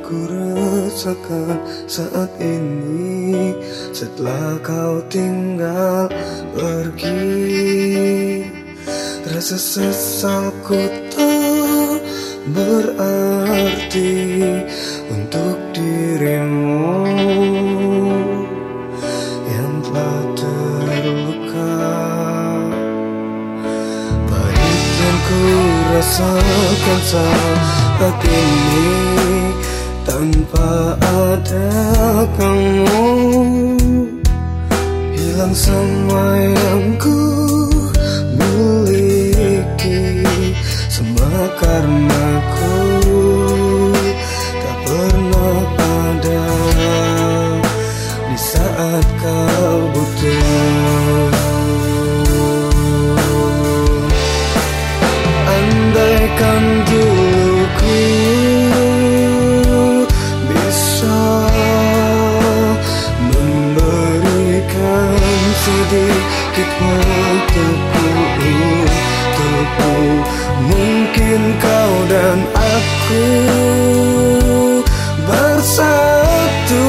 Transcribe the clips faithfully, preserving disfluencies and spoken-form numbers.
ku rasakan saat ini setelah kau tinggal pergi. Rasa sesalku tak berarti untuk dirimu yang telah terluka. Pahit yang ku rasakan saat ini tanpa ada kamu, hilang semua yang ku miliki, semua karena ku tak pernah ada di saat kau butuh. Andaikan dulu ku bisa memberikan sedikit waktuku untukmu, mungkin kau dan aku bersatu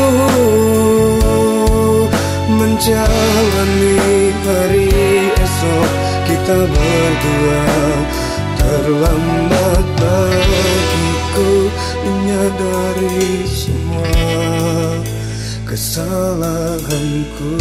menjalani hari esok kita berdua. Terlambat bagiku menyadari semua kesalahanku.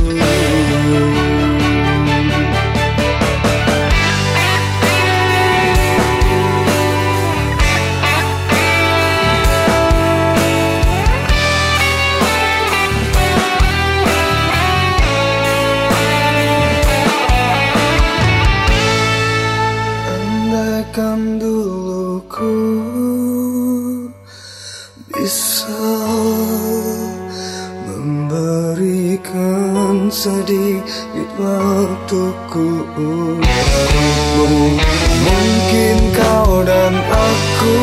Andaikan dulu ku bisa memberikan sedikit waktuku untukmu, mungkin kau dan aku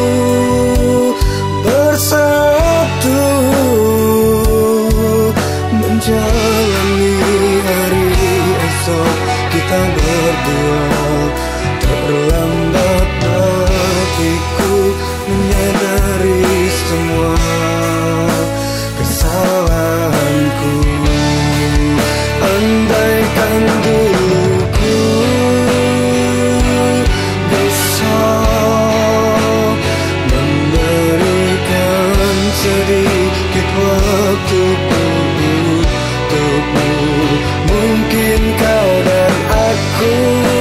bersatu menjalani hari esok kita berdua. Terlambat bagiku menyadari semua kesalahanku. Andaikan dulu ku bisa memberikan sedikit waktuku untukmu, mungkin kau dan aku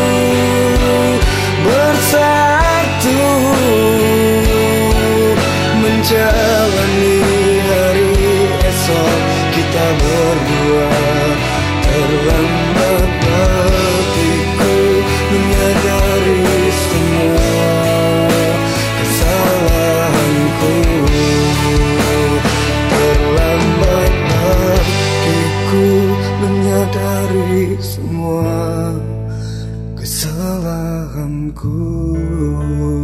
bersatu menjalani hari esok kita berdua. Terlambat bagiku menyadari semua kesalahanku. Terlambat bagiku menyadari semua kesalahanku.